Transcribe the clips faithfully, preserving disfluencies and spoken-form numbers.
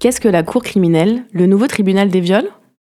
Qu'est-ce que la Cour criminelle, le nouveau tribunal des viols ?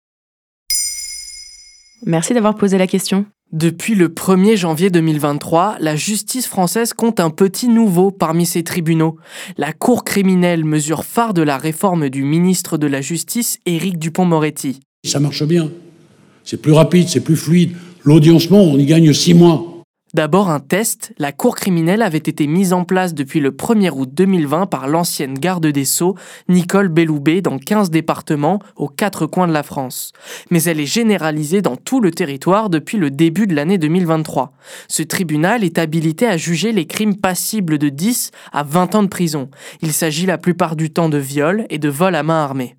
Merci d'avoir posé la question. Depuis le premier janvier deux mille vingt-trois, la justice française compte un petit nouveau parmi ses tribunaux. La Cour criminelle, mesure phare de la réforme du ministre de la Justice, Éric Dupond-Moretti. Ça marche bien. C'est plus rapide, c'est plus fluide. L'audiencement, on y gagne six mois. D'abord un test, la Cour criminelle avait été mise en place depuis le premier août deux mille vingt par l'ancienne garde des Sceaux, Nicole Belloubet, dans quinze départements aux quatre coins de la France. Mais elle est généralisée dans tout le territoire depuis le début de l'année deux mille vingt-trois. Ce tribunal est habilité à juger les crimes passibles de dix à vingt ans de prison. Il s'agit la plupart du temps de viol et de vol à main armée.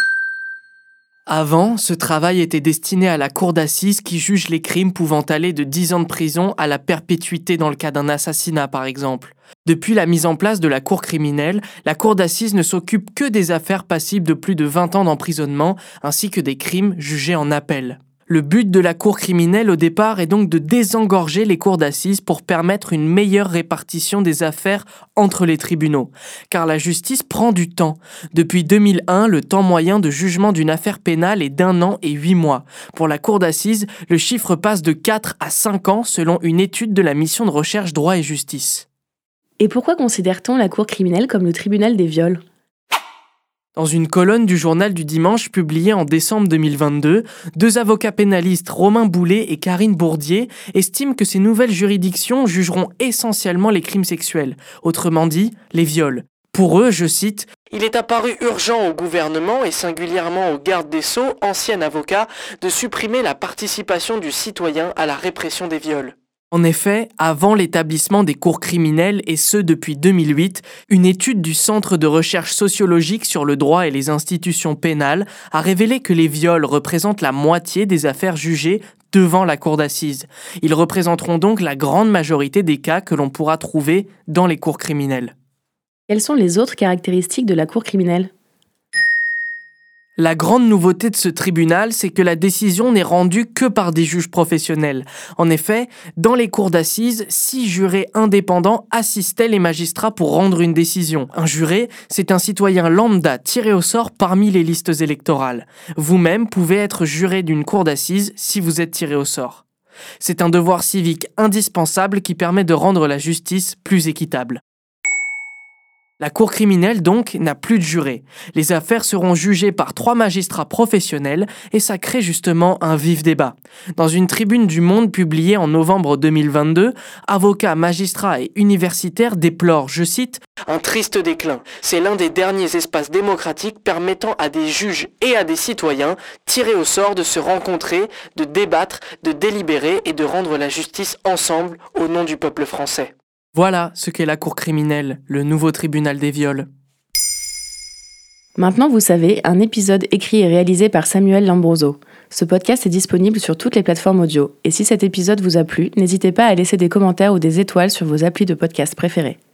Avant, ce travail était destiné à la cour d'assises qui juge les crimes pouvant aller de dix ans de prison à la perpétuité dans le cas d'un assassinat par exemple. Depuis la mise en place de la cour criminelle, la cour d'assises ne s'occupe que des affaires passibles de plus de vingt ans d'emprisonnement ainsi que des crimes jugés en appel. Le but de la cour criminelle au départ est donc de désengorger les cours d'assises pour permettre une meilleure répartition des affaires entre les tribunaux. Car la justice prend du temps. Depuis deux mille un, le temps moyen de jugement d'une affaire pénale est d'un an et huit mois. Pour la cour d'assises, le chiffre passe de quatre à cinq ans selon une étude de la mission de recherche droit et justice. Et pourquoi considère-t-on la Cour criminelle comme le tribunal des viols ? Dans une colonne du journal du dimanche publiée en décembre deux mille vingt-deux, deux avocats pénalistes, Romain Boulet et Karine Bourdier, estiment que ces nouvelles juridictions jugeront essentiellement les crimes sexuels, autrement dit, les viols. Pour eux, je cite, « Il est apparu urgent au gouvernement et singulièrement au garde des Sceaux, ancien avocat, de supprimer la participation du citoyen à la répression des viols. » En effet, avant l'établissement des cours criminelles, et ce depuis deux mille huit, une étude du Centre de recherche sociologique sur le droit et les institutions pénales a révélé que les viols représentent la moitié des affaires jugées devant la cour d'assises. Ils représenteront donc la grande majorité des cas que l'on pourra trouver dans les cours criminelles. Quelles sont les autres caractéristiques de la Cour criminelle ? La grande nouveauté de ce tribunal, c'est que la décision n'est rendue que par des juges professionnels. En effet, dans les cours d'assises, six jurés indépendants assistaient les magistrats pour rendre une décision. Un juré, c'est un citoyen lambda tiré au sort parmi les listes électorales. Vous-même pouvez être juré d'une cour d'assises si vous êtes tiré au sort. C'est un devoir civique indispensable qui permet de rendre la justice plus équitable. La cour criminelle, donc, n'a plus de jurés. Les affaires seront jugées par trois magistrats professionnels et ça crée justement un vif débat. Dans une tribune du Monde publiée en novembre deux mille vingt-deux, avocats, magistrats et universitaires déplorent, je cite, « un triste déclin. C'est l'un des derniers espaces démocratiques permettant à des juges et à des citoyens tirés au sort de se rencontrer, de débattre, de délibérer et de rendre la justice ensemble au nom du peuple français. » Voilà ce qu'est la Cour criminelle, le nouveau tribunal des viols. Maintenant, vous savez, un épisode écrit et réalisé par Samuel Lambroso. Ce podcast est disponible sur toutes les plateformes audio. Et si cet épisode vous a plu, n'hésitez pas à laisser des commentaires ou des étoiles sur vos applis de podcast préférés.